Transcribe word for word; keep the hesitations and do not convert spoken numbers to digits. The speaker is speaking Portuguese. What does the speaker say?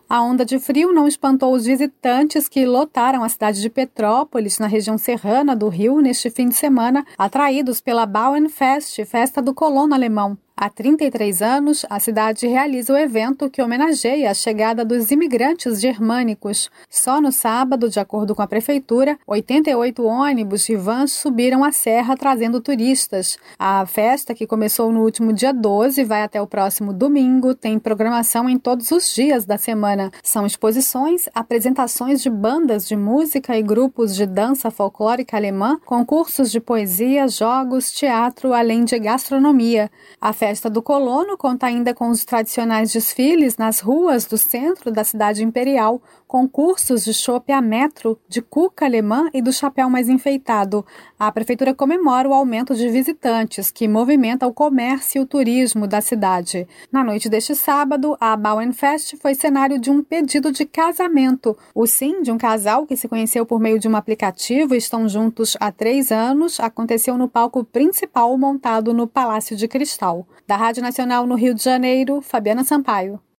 A onda de frio não espantou os visitantes que lotaram a cidade de Petrópolis, na região serrana do Rio, neste fim de semana, atraídos pela Bauernfest, festa do colono alemão. Há trinta e três anos, a cidade realiza o evento que homenageia a chegada dos imigrantes germânicos. Só no sábado, de acordo com a prefeitura, oitenta e oito ônibus e vans subiram a serra trazendo turistas. A festa, que começou no último dia doze, vai até o próximo domingo, tem programação em todos os dias da semana. São exposições, apresentações de bandas de música e grupos de dança folclórica alemã, concursos de poesia, jogos, teatro, além de gastronomia. A festa A festa do colono conta ainda com os tradicionais desfiles nas ruas do centro da cidade imperial, concursos de chope a metro, de cuca alemã e do chapéu mais enfeitado. A prefeitura comemora o aumento de visitantes, que movimenta o comércio e o turismo da cidade. Na noite deste sábado, a Bauernfest foi cenário de um pedido de casamento. O sim de um casal que se conheceu por meio de um aplicativo e estão juntos há três anos aconteceu no palco principal montado no Palácio de Cristal. Da Rádio Nacional no Rio de Janeiro, Fabiana Sampaio.